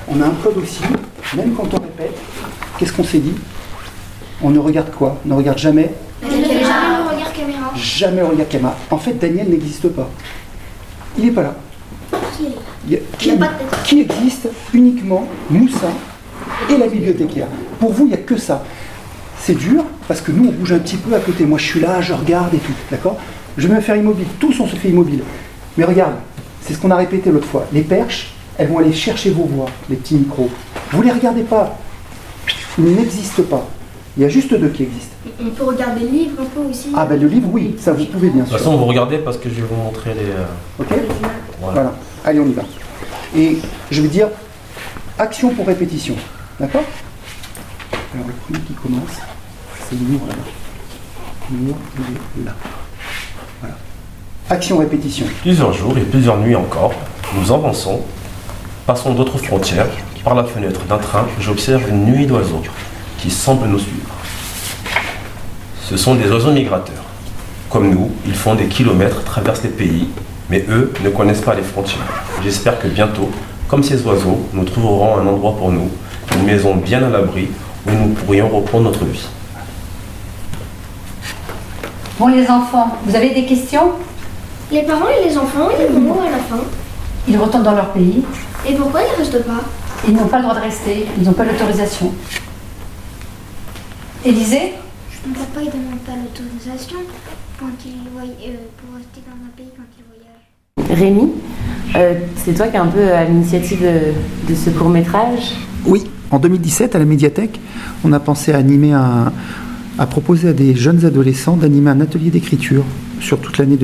On a un code aussi, même quand on répète, qu'est-ce qu'on s'est dit? On ne regarde quoi? On ne regarde jamais? Jamais le regard caméra. Jamais le regard caméra. En fait, Daniel n'existe pas. Il n'est pas là. Qui existe? Uniquement Moussa et la bibliothécaire. Pour vous, il n'y a que ça. C'est dur, parce que nous, on bouge un petit peu à côté. Moi, je suis là, je regarde et tout, d'accord? Je vais me faire immobile. Tous, on se fait immobile. Mais regarde, c'est ce qu'on a répété l'autre fois. Les perches, elles vont aller chercher vos voix, les petits micros. Vous ne les regardez pas. Ils n'existent pas. Il y a juste 2 qui existent. On peut regarder le livre un peu aussi. Ah ben le livre, oui, ça vous pouvez bien sûr. De toute façon, vous regardez parce que je vais vous montrer les... Ok. Voilà. Allez, on y va. Et je vais dire action pour répétition. D'accord? Alors le premier qui commence, c'est Nour là. Nour, il est là. Voilà. Action, répétition. Plusieurs jours et plusieurs nuits encore, nous avançons, passons d'autres frontières. Par la fenêtre d'un train, j'observe une nuée d'oiseaux qui semblent nous suivre. Ce sont des oiseaux migrateurs. Comme nous, ils font des kilomètres, traversent les pays, mais eux ne connaissent pas les frontières. J'espère que bientôt, comme ces oiseaux, nous trouverons un endroit pour nous, une maison bien à l'abri, où nous pourrions reprendre notre vie. Bon les enfants, vous avez des questions? Les parents et les enfants, ils vont où à la fin? Ils retournent dans leur pays. Et pourquoi ils ne restent pas? Ils n'ont pas le droit de rester, ils n'ont pas l'autorisation. Élisée? Mon papa il demande pas l'autorisation quand pour rester dans un pays quand il voyage. Rémi, c'est toi qui es un peu à l'initiative de ce court-métrage? Oui, en 2017 à la médiathèque, on a pensé à proposer à des jeunes adolescents d'animer un atelier d'écriture sur toute l'année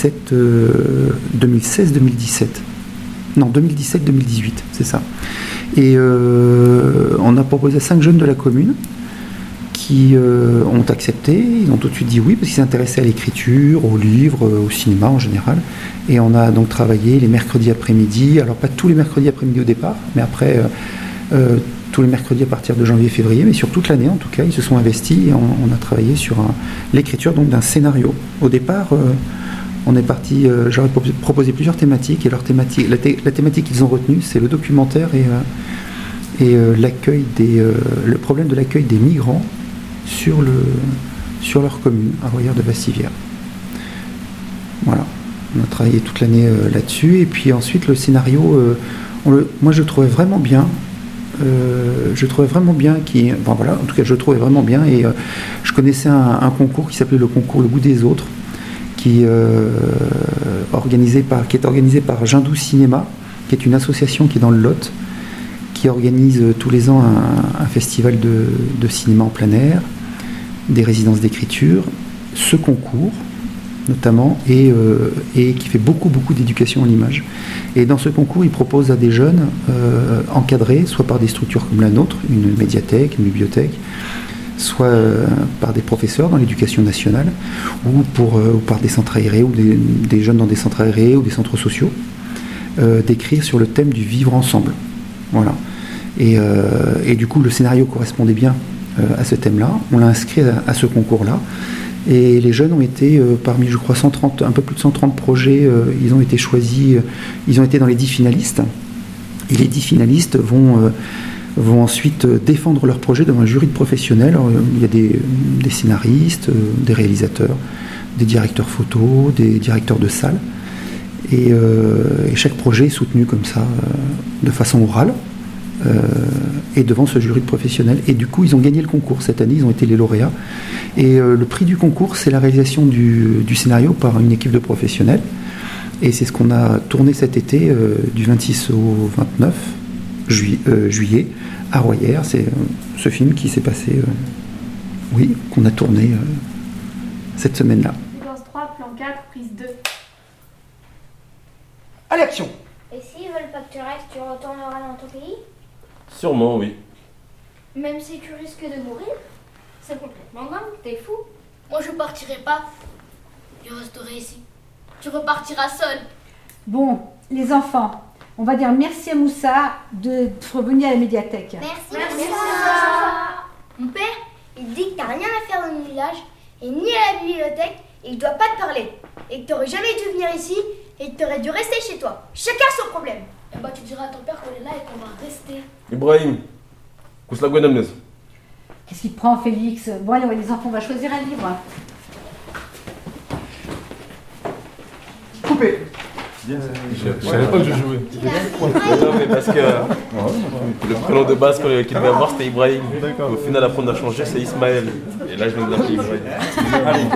2016-2017. Non, 2017-2018, c'est ça. Et on a proposé à 5 jeunes de la commune qui ont accepté, ils ont tout de suite dit oui parce qu'ils s'intéressaient à l'écriture, aux livres, au cinéma en général. Et on a donc travaillé les mercredis après-midi, alors pas tous les mercredis après-midi au départ, mais après tous les mercredis à partir de janvier-février, mais sur toute l'année en tout cas, ils se sont investis et on a travaillé sur l'écriture donc d'un scénario. Au départ, on est parti, j'aurais proposé plusieurs thématiques et la thématique qu'ils ont retenue, c'est le documentaire et le problème de l'accueil des migrants sur leur commune, à Royères de Bastivière. Voilà, on a travaillé toute l'année là-dessus, et puis ensuite le scénario, moi je le trouvais vraiment bien. En tout cas je le trouvais vraiment bien, et je connaissais un concours qui s'appelait le concours Le Goût des Autres, qui est organisé par Jindou Cinéma, qui est une association qui est dans le Lot, qui organise tous les ans un festival de cinéma en plein air, des résidences d'écriture, ce concours notamment, et qui fait beaucoup d'éducation à l'image. Et dans ce concours, il propose à des jeunes encadrés, soit par des structures comme la nôtre, une médiathèque, une bibliothèque, soit par des professeurs dans l'éducation nationale, ou par des centres aérés, ou des jeunes dans des centres aérés, ou des centres sociaux, d'écrire sur le thème du vivre ensemble. Voilà. Et du coup, le scénario correspondait bien à ce thème-là. On l'a inscrit à ce concours-là. Et les jeunes ont été, parmi, je crois, un peu plus de 130 projets, ils ont été choisis, ils ont été dans les 10 finalistes. Et les 10 finalistes vont ensuite défendre leur projet devant un jury de professionnels. Alors, il y a des scénaristes, des réalisateurs, des directeurs photos, des directeurs de salle. Et chaque projet est soutenu comme ça, de façon orale, et devant ce jury de professionnels. Et du coup, ils ont gagné le concours cette année, ils ont été les lauréats. Et le prix du concours, c'est la réalisation du scénario par une équipe de professionnels. Et c'est ce qu'on a tourné cet été, du 26 au 29 juillet, à Royères. C'est ce film qui s'est passé, qu'on a tourné cette semaine-là. Séquence 3, plan 4, prise 2. À l'action! Et s'ils veulent pas que tu restes, tu retourneras dans ton pays? Sûrement, oui. Même si tu risques de mourir? C'est complètement dingue, t'es fou. Moi je partirai pas. Je resterai ici. Tu repartiras seul. Bon, les enfants, on va dire merci à Moussa d'être venu à la médiathèque. Merci. Mon père, il dit que t'as rien à faire dans le village, et ni à la bibliothèque, et il doit pas te parler. Et que t'aurais jamais dû venir ici, et que t'aurais dû rester chez toi. Chacun son problème. Eh bah tu diras à ton père qu'on est là et qu'on va rester. Ibrahim, Kousla Gwenamnez. Qu'est-ce qui te prend, Félix? Bon, allez, les enfants, on va choisir un livre. Coupé. Je savais pas que je jouais. Non, mais parce que le prénom de base qu'il devait avoir c'était Ibrahim. Au final, après on a changé, c'est Ismaël. Et là, je viens de l'appeler Ibrahim.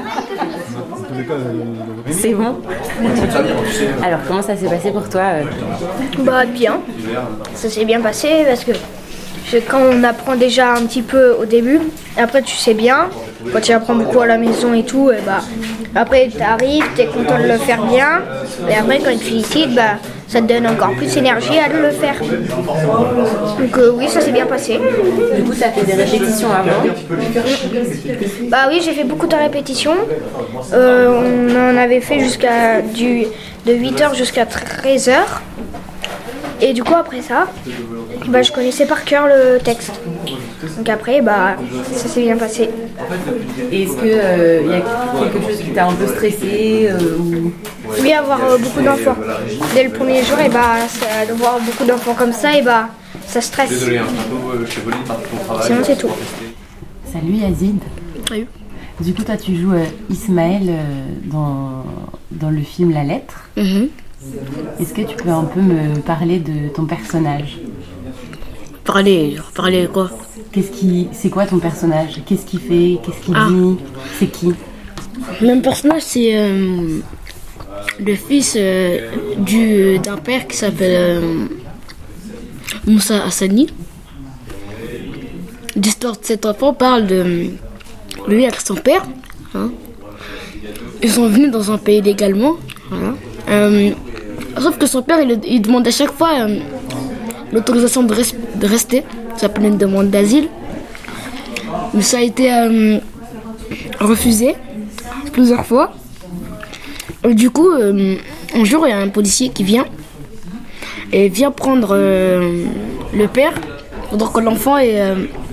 C'est bon. Alors, comment ça s'est passé pour toi Bah bien, ça s'est bien passé parce que quand on apprend déjà un petit peu au début, après tu sais bien, quand tu apprends beaucoup à la maison et tout, et bah après tu arrives, tu es content de le faire bien, et après quand tu décides, bah ça te donne encore plus d'énergie à le faire. Donc oui, ça s'est bien passé. Du coup, ça fait des répétitions avant. Bah oui, j'ai fait beaucoup de répétitions. On en avait fait de 8h jusqu'à 13h. Et du coup, après ça, bah, je connaissais par cœur le texte. Donc après, bah, ça s'est bien passé. Et est-ce qu'il y a quelque chose qui t'a un peu stressé ou... Oui, avoir beaucoup d'enfants. Dès le premier jour, et bah, de voir beaucoup d'enfants comme ça, et bah, ça stresse. Sinon, c'est tout. Salut Yazid. Salut. Du coup, toi, tu joues Ismaël dans le film La Lettre. Est-ce que tu peux un peu me parler de ton personnage? Parler quoi? C'est quoi ton personnage? Qu'est-ce qu'il fait? Qu'est-ce qu'il dit? C'est qui? Mon personnage, c'est le fils d'un père qui s'appelle Moussa Hassani. L'histoire de cet enfant parle de lui avec son père. Hein. Ils sont venus dans un pays légalement. Voilà. Sauf que son père, il demande à chaque fois l'autorisation de rester. Ça s'appelle une demande d'asile. Mais ça a été refusé plusieurs fois. Et du coup, un jour, il y a un policier qui vient prendre le père. Donc l'enfant est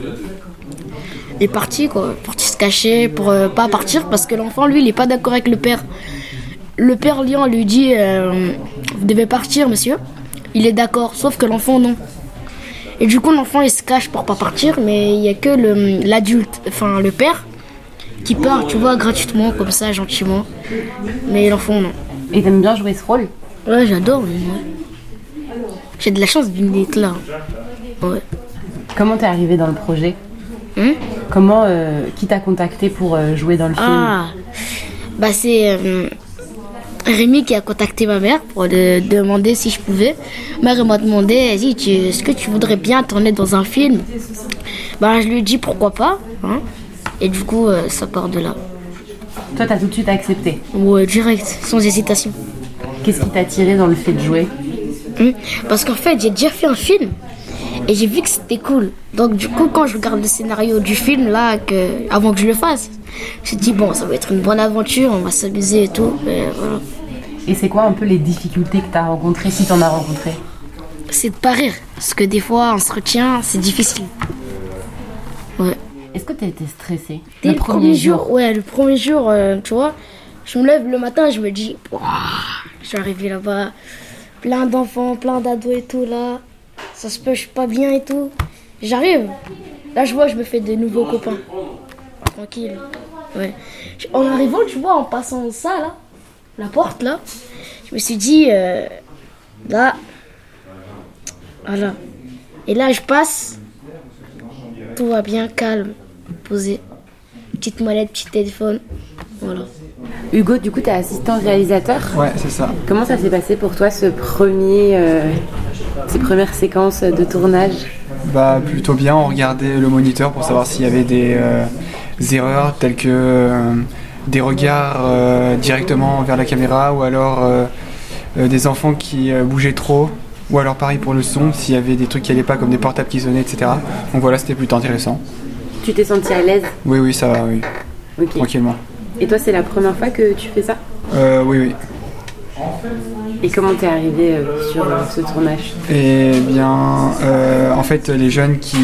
parti, quoi. Parti se cacher pour pas partir parce que l'enfant, lui, il n'est pas d'accord avec le père. Le père Lion lui dit vous devez partir, monsieur. Il est d'accord, sauf que l'enfant, non. Et du coup, l'enfant, il se cache pour pas partir, mais il n'y a que l'adulte, enfin le père, qui part, tu vois, gratuitement, comme ça, gentiment. Mais l'enfant, non. Et t'aimes bien jouer ce rôle? Ouais, j'adore. Ouais. J'ai de la chance d'être là. Ouais. Comment t'es arrivé dans le projet? Qui t'a contacté pour jouer dans le film? Bah c'est Rémi qui a contacté ma mère pour demander si je pouvais. Ma mère m'a demandé, est-ce que tu voudrais bien tourner dans un film? Bah je lui ai dit pourquoi pas. Hein. Et du coup, ça part de là. Toi, t'as tout de suite accepté? Ouais, direct, sans hésitation. Qu'est-ce qui t'a attiré dans le fait de jouer? Parce qu'en fait, j'ai déjà fait un film et j'ai vu que c'était cool. Donc du coup, quand je regarde le scénario du film, là, avant que je le fasse, je me dis, bon, ça va être une bonne aventure, on va s'amuser et tout. Et voilà. Et c'est quoi un peu les difficultés que t'as rencontrées, si t'en as rencontrées? C'est de pas rire, parce que des fois, on se retient, c'est difficile. Ouais. Est-ce que t'as été stressée le premier jour? Ouais, le premier jour, tu vois, je me lève le matin, je me dis, je suis arrivée là-bas, plein d'enfants, plein d'ados et tout, là, ça se peut, je suis pas bien et tout. J'arrive, là je vois, je me fais de nouveaux copains. Tranquille. Ouais. En arrivant, tu vois, en passant ça, là, la porte, là, je me suis dit, là, voilà. Et là, je passe, tout va bien, calme, posé. Petite molette, petit téléphone, voilà. Hugo, du coup, t'es assistant réalisateur? Ouais, c'est ça. Comment ça s'est passé pour toi, ces premières séquences de tournage? Bah, plutôt bien, on regardait le moniteur pour savoir s'il y avait des erreurs telles que des regards directement vers la caméra ou alors des enfants qui bougeaient trop ou alors pareil pour le son, s'il y avait des trucs qui allaient pas comme des portables qui sonnaient, etc. Donc voilà, c'était plutôt intéressant. Tu t'es senti à l'aise? Oui, ça va, oui. Okay. Tranquillement. Et toi, c'est la première fois que tu fais ça? Oui. Et comment t'es arrivé sur ce tournage? Eh bien, en fait, les jeunes qui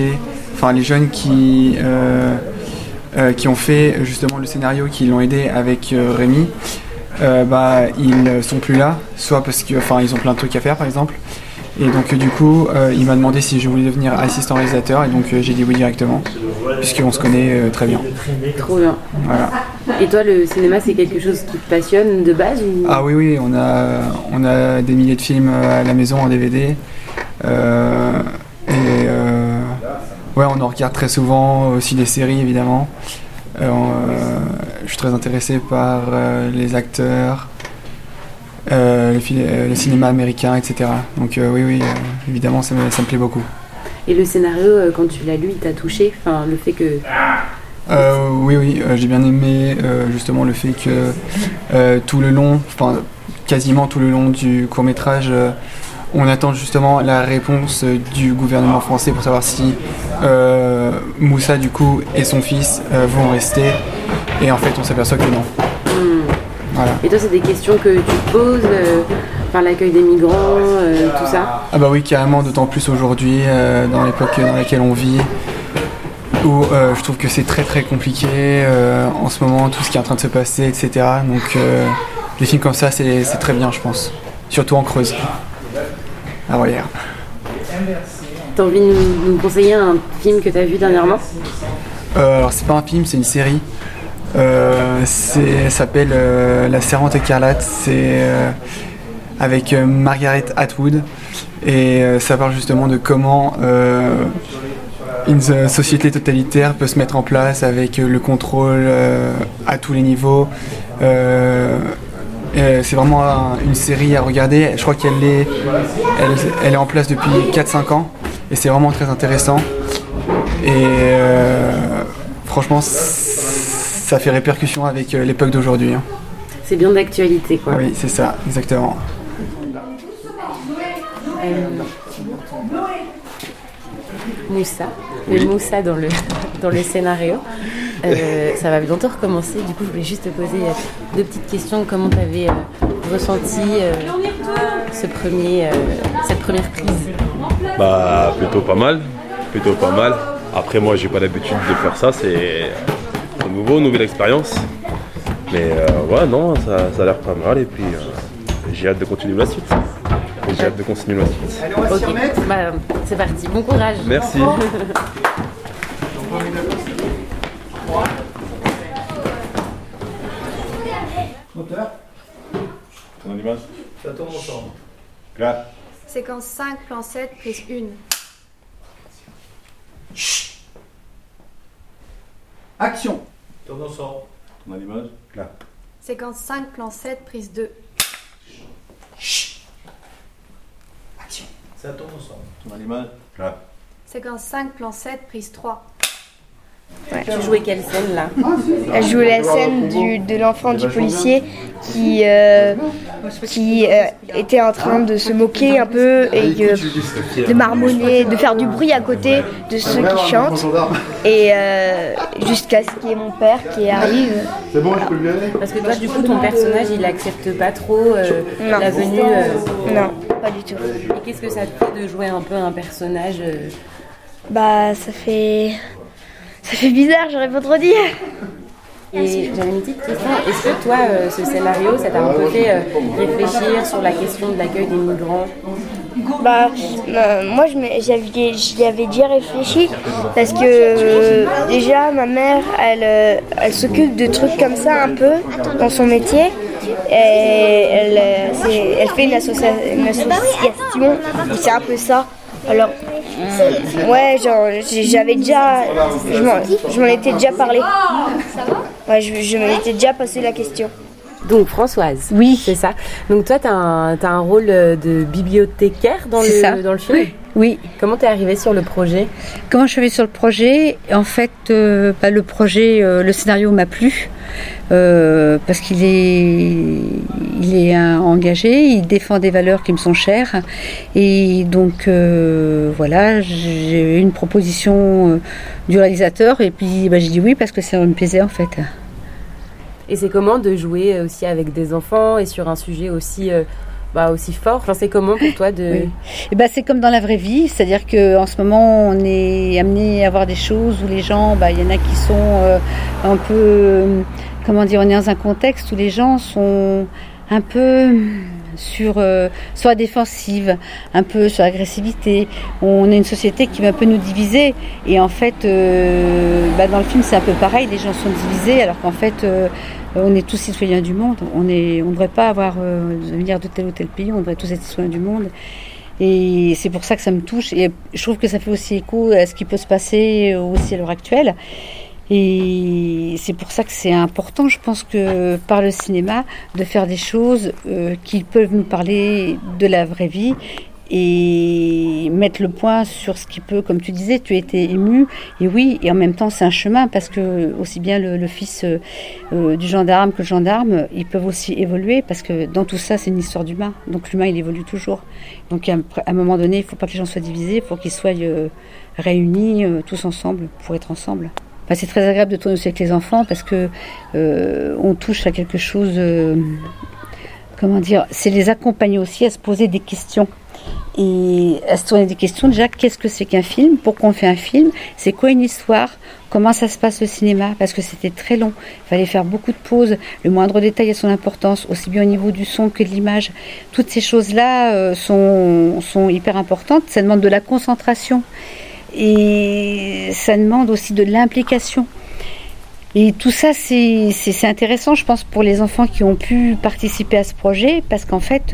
ont fait justement le scénario, qui l'ont aidé avec Rémi, ils sont plus là, soit parce que, ils ont plein de trucs à faire par exemple, Et donc du coup, il m'a demandé si je voulais devenir assistant réalisateur, et donc j'ai dit oui directement, puisqu'on se connaît très bien. Trop bien. Voilà. Et toi, le cinéma, c'est quelque chose qui te passionne de base ou... Ah oui, on a des milliers de films à la maison en DVD. Ouais, on en regarde très souvent, aussi des séries évidemment. Je suis très intéressé par les acteurs, le cinéma américain, etc. Donc oui, évidemment, ça me plaît beaucoup. Et le scénario, quand tu l'as lu, il t'a touché, enfin, le fait que... Oui, j'ai bien aimé justement le fait que tout le long, enfin quasiment tout le long du court-métrage, on attend justement la réponse du gouvernement français pour savoir si Moussa du coup et son fils vont rester, et en fait on s'aperçoit que non. Voilà. Et toi, c'est des questions que tu te poses, l'accueil des migrants, tout ça? Ah bah oui, carrément, d'autant plus aujourd'hui, dans l'époque dans laquelle on vit, où je trouve que c'est très très compliqué en ce moment, tout ce qui est en train de se passer, etc. Donc des films comme ça, c'est très bien, je pense. Surtout en Creuse, à Royère. T'as envie de nous conseiller un film que t'as vu dernièrement? Alors c'est pas un film, c'est une série. Ça s'appelle La Servante écarlate. C'est avec Margaret Atwood, et ça parle justement de comment une société totalitaire peut se mettre en place avec le contrôle à tous les niveaux. C'est vraiment une série à regarder. Je crois qu'elle est en place depuis 4-5 ans, et c'est vraiment très intéressant. Et franchement, ça fait répercussion avec l'époque d'aujourd'hui. Hein. C'est bien d'actualité, quoi. Oui, c'est ça, exactement. Moussa, le Moussa dans le scénario. Ça va bientôt recommencer. Du coup, je voulais juste te poser 2 petites questions. Comment tu avais ressenti cette première prise? Bah, plutôt pas mal. Après, moi, j'ai pas l'habitude de faire ça. C'est nouvelle expérience. Mais ouais, non, ça a l'air pas mal. Et puis, j'ai hâte de continuer la suite. Ok, bah, c'est parti. Bon courage. Merci. Ton image. Ça tourne ensemble. Clap. Séquence 5, plan 7, prise 1. Action. Tourne ensemble. Ton image. Clap. Séquence 5, plan 7, prise 2. Action. Ça tourne ensemble. Ton image. Clap. Séquence 5, plan 7, prise 3. Ouais. Tu jouais quelle scène là? Elle jouait la scène de l'enfant du policier qui était en train de se moquer un peu et de marmonner, de faire du bruit à côté de ceux qui chantent, et jusqu'à ce qu'il y ait mon père qui arrive. C'est bon, je peux le lui aller. Parce que toi, du coup, ton personnage, il accepte pas trop la venue. Non, pas du tout. Et qu'est-ce que ça te fait de jouer un peu un personnage Bah, ça fait bizarre, j'aurais pas trop dit. Et j'avais une petite question. Est-ce que toi, ce scénario, ça t'a un peu fait réfléchir sur la question de l'accueil des migrants? Bah, moi, j'y avais déjà réfléchi, parce que déjà, ma mère, elle s'occupe de trucs comme ça un peu dans son métier. Et elle fait une association où c'est un peu ça. Alors, ouais, genre, j'avais déjà, je m'en étais déjà parlé. Ouais, je m'en étais déjà posé la question. Donc Françoise, oui, c'est ça. Donc toi, t'as un rôle de bibliothécaire dans le film. Oui. Comment t'es arrivée sur le projet? Comment je suis arrivée sur le projet? En fait, le projet, le scénario m'a plu parce qu'il est engagé, il défend des valeurs qui me sont chères, et donc voilà, j'ai eu une proposition du réalisateur, et puis j'ai dit oui parce que ça me plaisait en fait. Et c'est comment de jouer aussi avec des enfants et sur un sujet aussi fort? Enfin, c'est comment pour toi de... Oui. Et c'est comme dans la vraie vie, c'est-à-dire qu'en ce moment, on est amené à voir des choses où les gens, il y en a qui sont un peu... on est dans un contexte où les gens sont un peu sur la défensive, un peu sur l'agressivité. On est une société qui va un peu nous diviser. Et en fait, dans le film, c'est un peu pareil. Les gens sont divisés alors qu'en fait, on est tous citoyens du monde. On ne devrait pas venir de tel ou tel pays. On devrait tous être citoyens du monde. Et c'est pour ça que ça me touche. Et je trouve que ça fait aussi écho à ce qui peut se passer aussi à l'heure actuelle. Et c'est pour ça que c'est important, je pense, que par le cinéma, de faire des choses qui peuvent nous parler de la vraie vie et mettre le point sur ce qui peut, comme tu disais, tu étais ému. Et oui, et en même temps, c'est un chemin parce que aussi bien le fils du gendarme que le gendarme, ils peuvent aussi évoluer parce que dans tout ça, c'est une histoire d'humain. Donc l'humain, il évolue toujours. Donc à un moment donné, il ne faut pas que les gens soient divisés, il faut qu'ils soient réunis tous ensemble pour être ensemble. Enfin, c'est très agréable de tourner aussi avec les enfants parce que on touche à quelque chose, c'est les accompagner aussi à se poser des questions. Et à se tourner des questions, déjà, qu'est-ce que c'est qu'un film? Pourquoi on fait un film? C'est quoi une histoire? Comment ça se passe le cinéma? Parce que c'était très long. Il fallait faire beaucoup de pauses. Le moindre détail a son importance, aussi bien au niveau du son que de l'image. Toutes ces choses-là sont hyper importantes. Ça demande de la concentration. Et ça demande aussi de l'implication. Et tout ça, c'est intéressant, je pense, pour les enfants qui ont pu participer à ce projet, parce qu'en fait,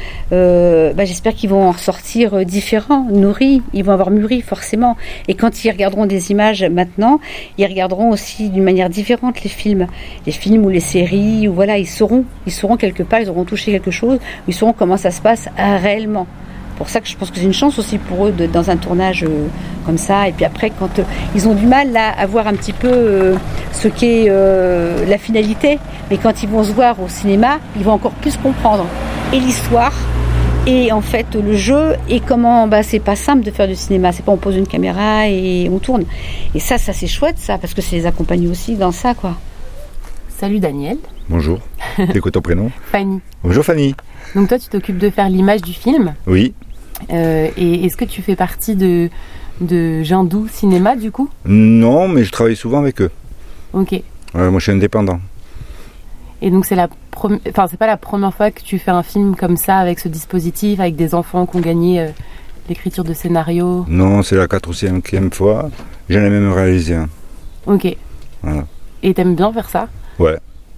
j'espère qu'ils vont en ressortir différents, nourris, ils vont avoir mûri forcément. Et quand ils regarderont des images maintenant, ils regarderont aussi d'une manière différente les films ou les séries, ou voilà, ils sauront quelque part, ils auront touché quelque chose, ils sauront comment ça se passe réellement. C'est pour ça que je pense que c'est une chance aussi pour eux dans un tournage comme ça. Et puis après, quand ils ont du mal là, à voir un petit peu ce qu'est la finalité, mais quand ils vont se voir au cinéma, ils vont encore plus comprendre et l'histoire et en fait le jeu et comment c'est pas simple de faire du cinéma. C'est pas on pose une caméra et on tourne. Et ça c'est chouette ça parce que c'est les accompagner aussi dans ça quoi. Salut Daniel. Bonjour. C'est quoi ton prénom? Fanny. Bonjour Fanny. Donc toi tu t'occupes de faire l'image du film. Oui. Et est-ce que tu fais partie de Jindou Cinéma du coup? Non, mais je travaille souvent avec eux. Ok. Moi je suis indépendant. Et donc c'est pas la première fois que tu fais un film comme ça avec ce dispositif, avec des enfants qui ont gagné l'écriture de scénario? Non, c'est la 4e ou 5e fois. J'en ai même réalisé un. Ok. Voilà. Et t'aimes bien faire ça? Ouais.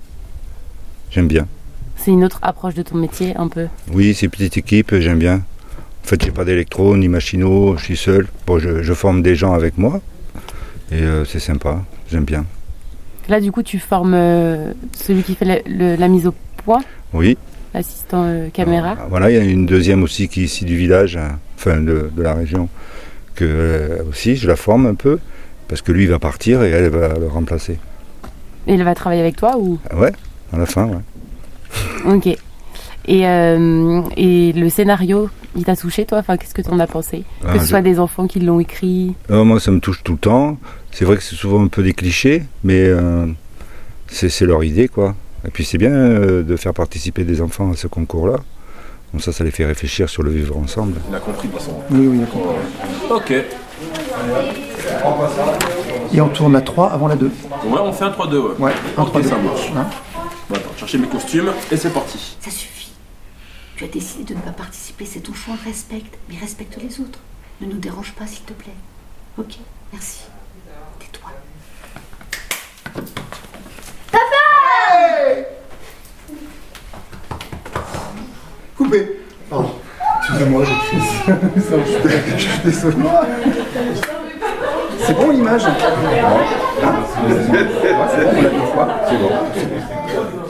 J'aime bien. C'est une autre approche de ton métier un peu? Oui, c'est petite équipe, j'aime bien. En fait, j'ai pas d'électro ni machinaux, je suis seul. Bon, je forme des gens avec moi et c'est sympa, j'aime bien. Là, du coup, tu formes celui qui fait la mise au point? Oui. L'assistant caméra? Voilà, il y a une deuxième aussi qui est ici du village, de la région, que aussi je la forme un peu parce que lui il va partir et elle va le remplacer. Et elle va travailler avec toi ou? Ouais, à la fin, ouais. Ok. Et le scénario, il t'a touché toi? Enfin, qu'est-ce que tu en as pensé? Que ce soit des enfants qui l'ont écrit? Moi, ça me touche tout le temps. C'est vrai que c'est souvent un peu des clichés, mais c'est leur idée, quoi. Et puis c'est bien de faire participer des enfants à ce concours-là. Comme ça les fait réfléchir sur le vivre ensemble. Il a compris de toute façon. Oui, il a compris. Ok. Et on tourne la 3 avant la 2. Ouais, on fait un 3-2, ouais. Ouais, un ok, 3-2. ça marche. Hein? Bon, attends, chercher mes costumes et c'est parti. Ça suffit. Tu as décidé de ne pas participer, c'est ton choix, respecte. Mais respecte les autres. Ne nous dérange pas, s'il te plaît. Ok, merci. Tais-toi. Papa! Hey! Coupé. Pardon. Excusez-moi, j'ai cru. Je suis désolé. C'est bon l'image? Hein? C'est bon, on l'a 2 fois. C'est bon.